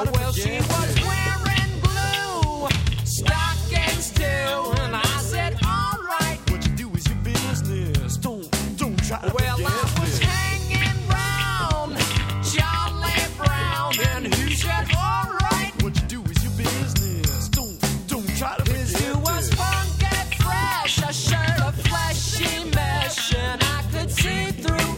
to Well, she was wearing blue stockings too, and I said, all right. What you do is your business. Don't try to Well, forget I was this. hanging round Charlie Brown, and he said, all right. What you do is your business. Don't try to forget His this. shoe was funky fresh, a shirt of fleshy mesh, and I could see through.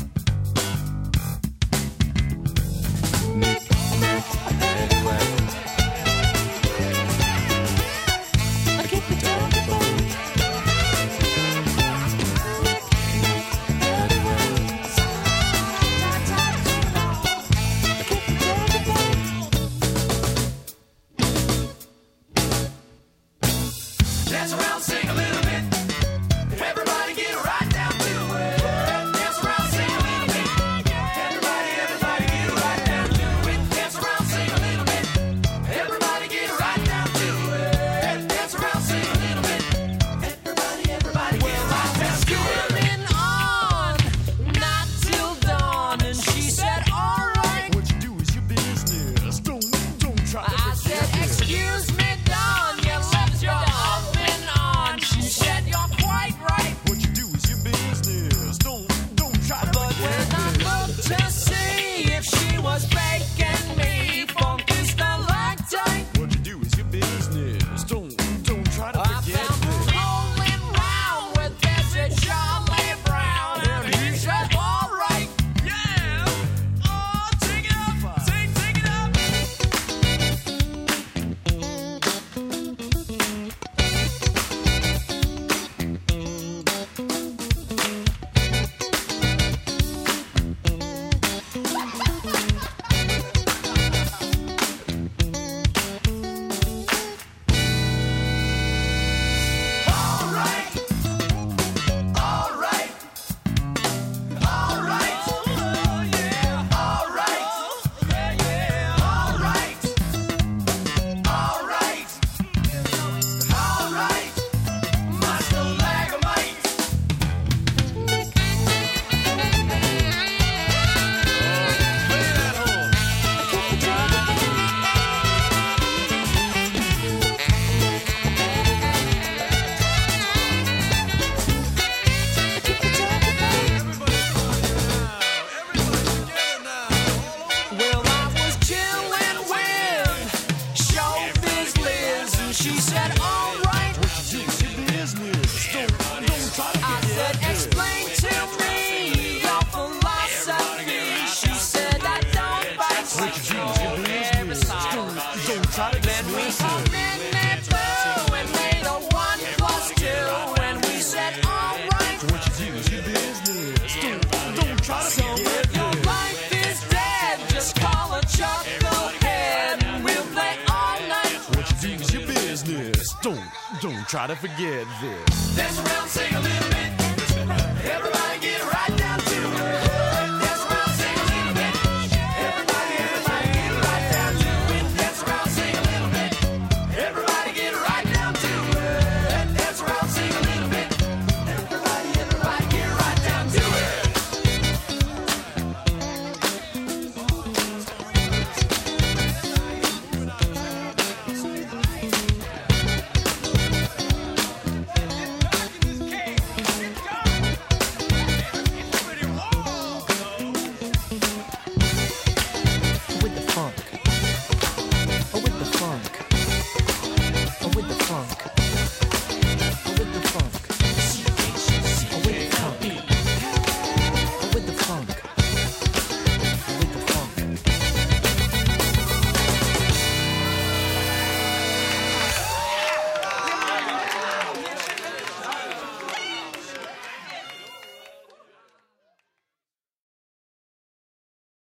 Dance around, sing a little bit. Everybody get right down to it. Dance around, sing a little bit. Everybody get right down to it. Dance around, sing a little bit. Everybody get right down to it. Dance around, sing a little bit. Everybody get right down to it. Coming on, not till dawn, and she said, all right. What you do is your business. Don't try to I forget said, this. excuse me, Dawn, you left your oven on. She said, you're quite right. What you do is your business. Don't try to But forget when I this. looked to see if she was baking me funky stalactite, What you do is your business. Don't try to I forget found her this. rolling round with Bessie Charlie Brown, and he said, all right. Yeah. Oh, take it up. Take it up. All right. All right. All right. Oh, yeah. All right. Yeah, yeah. All right. All right. All right. My stalagmite. Play that horn. Well, I was chilling with Showbiz Liz, and she said, all right. What you do is your business. Don't try to I forget said, this. explain to me your philosophy. She said, I don't bite. What you do is your business. Don't try to Then we dismiss come it. in that boo and made a 1+2, and we said, all right. What you do is your business. Don't try to So forget if your this. life is dead, just call a chucklehead, and we'll play all night. What you do is your business. Don't try to forget this. Dance around, sing a little bit. Everybody